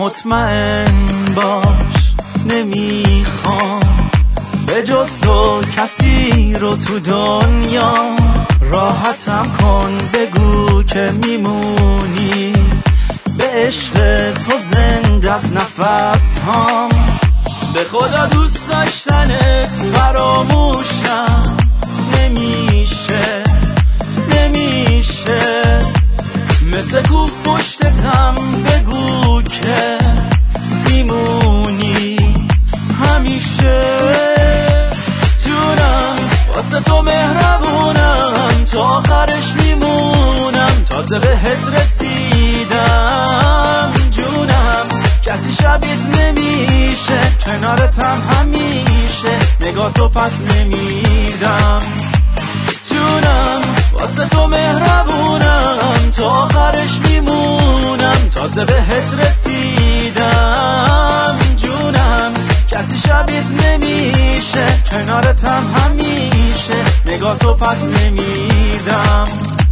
مطمئن باش نمیخوام به جز تو کسی رو تو دنیا. راحتم کن بگو که میمونی، به عشق تو زنده از نفس هام. به خدا دوست داشتنت فراموشم نمیشه، مثل کوه پشتتم بگو که میمونی همیشه. جونم واسه تو مهربونم، تا آخرش میمونم، تازه بهت رسیدم. جونم کسی شبیت نمیشه، کنارتم همیشه، نگاه تو پس نمیدم. جونم واسه تو مهربونم، تا آخرش میمونم، تازه بهت رسیدم. جونم کسی شبیت نمیشه، کنارتم همیشه، نگاه تو پس نمیدم.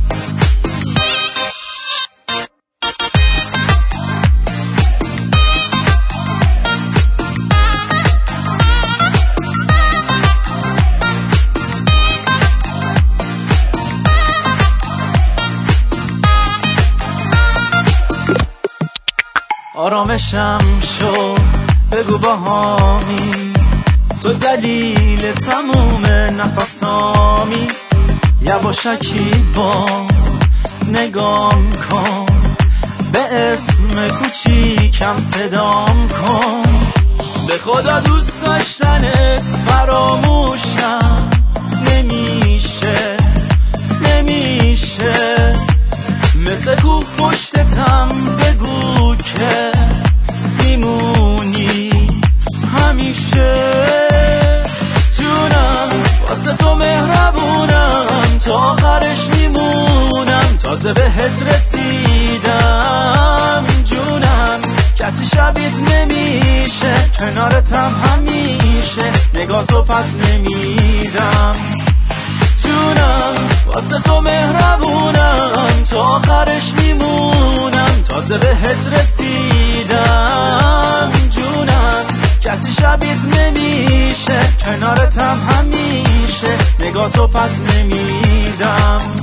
آرامشم شو بگو باهامی، تو دلیل تموم نفسامی. یواشکی باز نگام کن، به اسم کوچیکم صدام کن. به خدا دوست داشتنت فراموشم نمیشه، مثل کوه پشتتم بگو که میمونی همیشه. جونم واسه تو مهربونم، تا آخرش میمونم، تازه بهت رسیدم. جونم کسی شبیت نمیشه، کنارتم همیشه، نگاه تو پس نمیدم. جونم واسه تو مهربونم، تا آخرش میمونم، تازه بهت رسیدم. جونم کسی شبیت نمیشه، کنارتم همیشه، نگاه تو پس نمیدم.